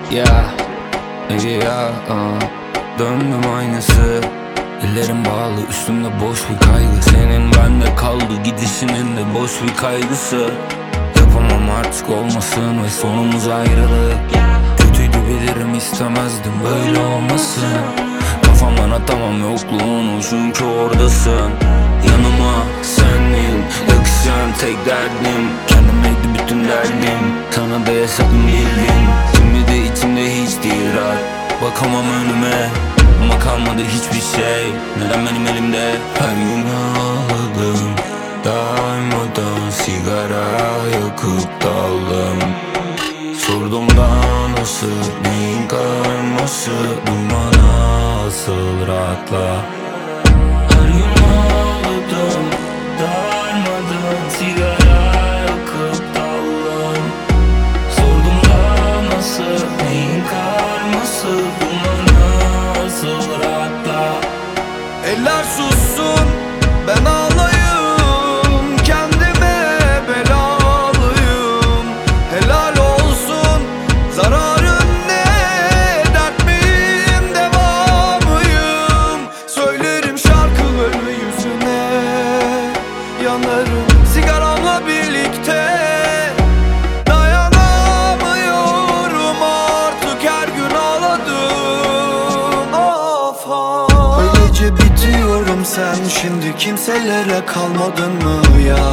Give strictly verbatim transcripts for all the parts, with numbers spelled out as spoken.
Ya Ege ya aa. Döndüm aynısı. Ellerim bağlı üstümde boş bir kaygı. Senin bende kaldı gidişinin de boş bir kaygısı. Yapamam artık olmasın ve sonumuz ayrılık. Kötüydü bilirim istemezdim böyle olmasın. Kafamdan atamam yokluğunu çünkü oradasın. Yanıma senin yakışan tek derdim. Kendimeydi bütün derdim. Sana da yaşadım bildim. Şimdi de içimde hiç değil rahat. Bakamam önüme ama kalmadı hiçbir şey. Neden benim elimde? Her gün ağladım. Darmadan sigara yakıp daldım. Sordum da nasıl, neyin karması, dumana asıl rahatla. Her gün ağladım, darmadan sigara yakıp daldım. Sordum da nasıl, neyin karması, dumana asıl rahatla. Eller sussun, ben ağlayayım, kendime belalıyım. Helal olsun, zararın ne, dert miyim, devamıyım. Söylerim şarkıları yüzüne, yanarım sigaramla birlikte. Dayanamıyorum artık, her gün ağladım. Of of. Öylece bitiyorum, sen şimdi kimselere kalmadın mı ya?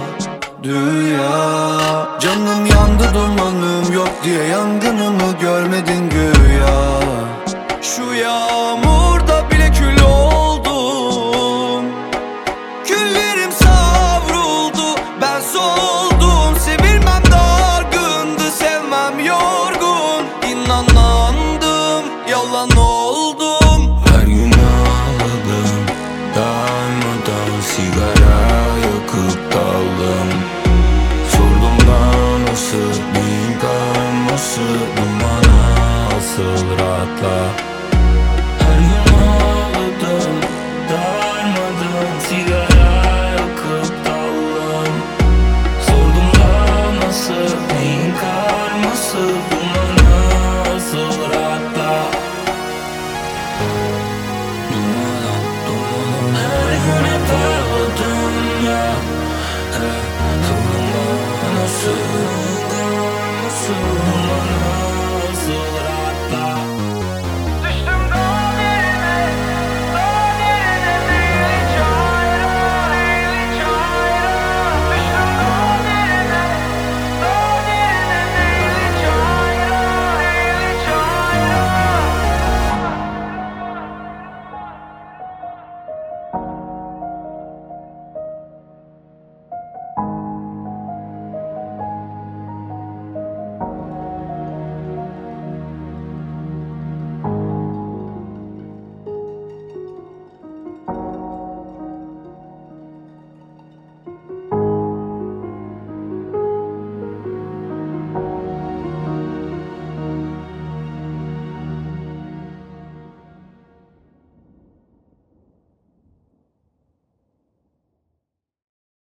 Dünya canım yandı, dumanım yok diye yangınımı görmedin güya. Şu yağmurda bile kül oldum, küllerim savruldu, ben soldum. Sevilmem dargındı, sevmem yorgun. İnanandım, yalan oldum. Her gün ağladım, darmadan sigara yakıp daldım. Sordum da nasıl, neyin karması, dumana asıl rahatla.